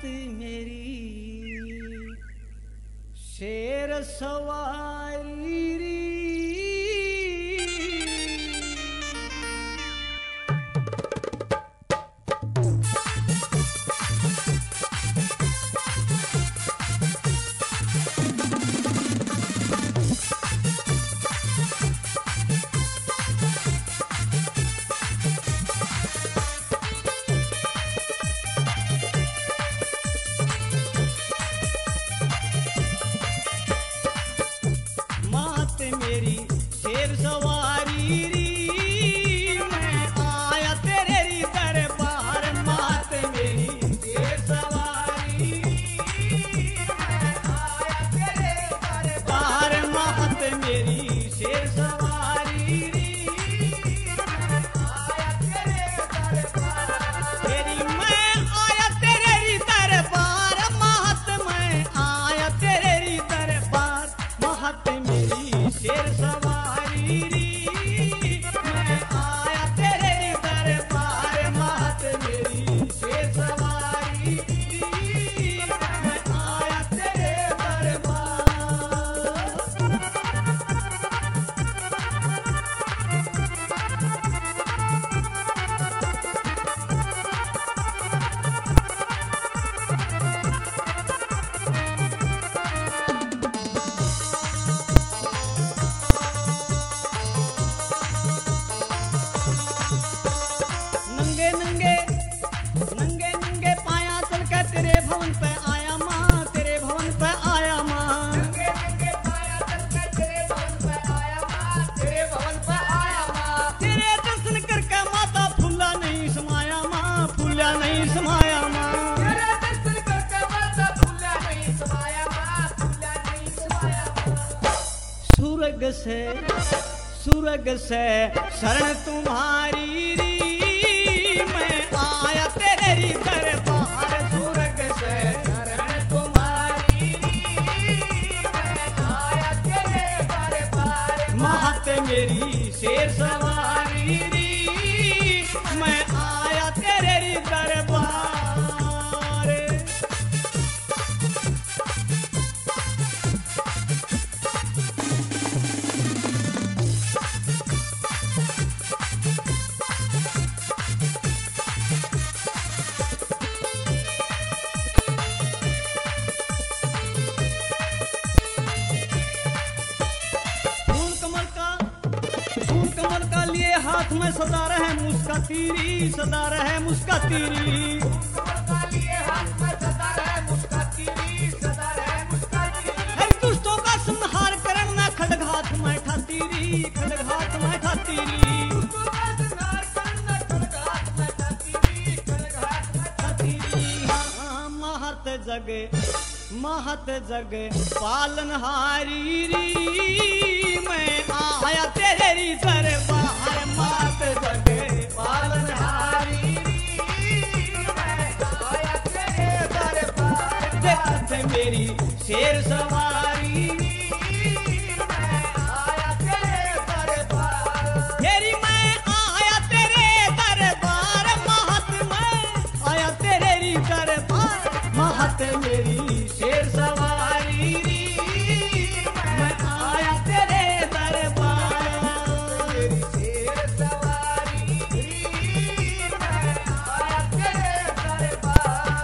मेरी शेर सवारी री। मेरी शेर सवारी री, मैं आया तेरे री दरबार। मात मेरी शेर सवारी री, मैं आया तेरे दरबार। मात मेरी शेर सवारी री, मैं आया तेरे दरबार। तेरी मैं आया तेरे री दरबार। मात मैं आया तेरे री दरबार। मात मेरी शेर सवारी री, मैं आया तेरे दरबार। मात मेरी शेर सवारी री, मैं आया तेरे दरबार। नंगे पाया चल के तेरे भवन पे आया माँ। तेरे भवन पे आया माँ। नंगे पाया चल के तेरे भवन पे आया माँ। तेरे भवन पे आया माँ। तेरे दर्शन करके माता फूला नहीं समाया माँ। फूला नहीं समाया माँ। तेरे दर्शन करके माता फूला नहीं समाया माँ। फूला नहीं समाया माँ। सूरग से शरण तुम्हारी री, मैं आया तेरे री दरबार। सूरग से शरण तुम्हारी री, मैं आया तेरे दरबार। महत मेरी शेर सवारी री, मैं आया तेरे री दरबार। कमल का लिए हाथ में सदा रहे मुस्कातीरी। सदा रहे मुस्कातीरी। दुष्टों का संहार करन में खड़घात में ठातीरी। खड़घात में ठातीरी। महत जग पालनहारी री, मैं आया तेरे री दरबार। महत जग पालनहारी री, मैं आया तेरे दरबार। देखत मेरी शेर सवारी री, मैं आया तेरे दरबार। तेरी मैं आया तेरे दरबार। महत मैं आया तेरे री दरबार। महत मेरी शेर सवारी री, मैं आया तेरे दरबार। मेरी शेर सवारी री, मैं आया तेरे दरबार।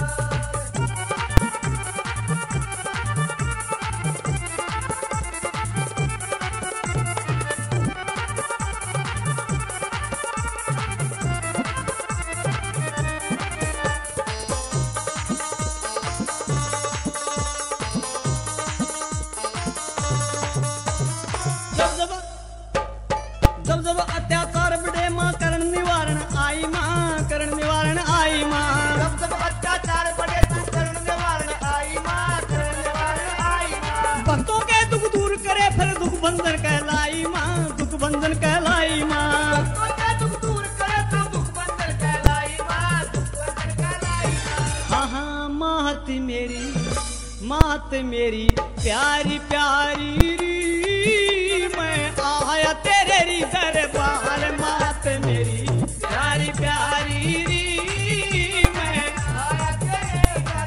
जब अत्याचार बढ़े माँ करण निवारण आई माँ। करण निवारण आई माँ। जब अत्याचार बढ़े तो करण निवारण आई माँ। करण निवारण आई माँ। भक्तों के दुख दूर करे फिर दुख बंधन कहलाई माँ। दुख बंधन कहलाई माँ। भक्तों के दुख दूर करे तो दुख बंधन कहलाई माँ। दुख बंधन कहलाई माँ। हाँ मात मेरी प्यारी प्यारी री, मैं आया तेरे री दरबार। मात मेरी प्यारी प्यारी री, मैं आया तेरे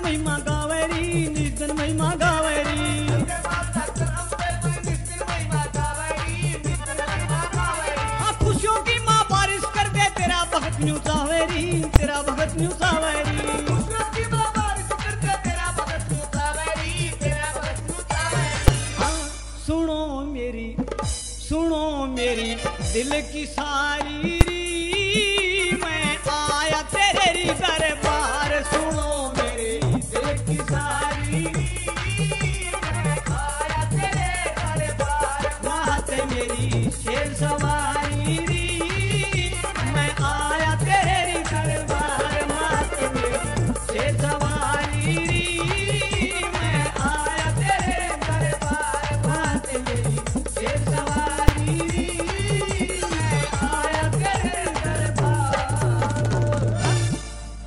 महिमा गावेरी, निज दिन महिमा गावेरी। खुशियों की माँ बारिश कर दे, तेरा भगत न्यू चावेरी, तेरा भगत न्यू चावेरी। सुनो मेरी दिल की सारी री, मैं आया तेरे दरबार। सुनो मेरी दिल की सारी री, मैं आया तेरे दरबार। रात मेरी शेर सवार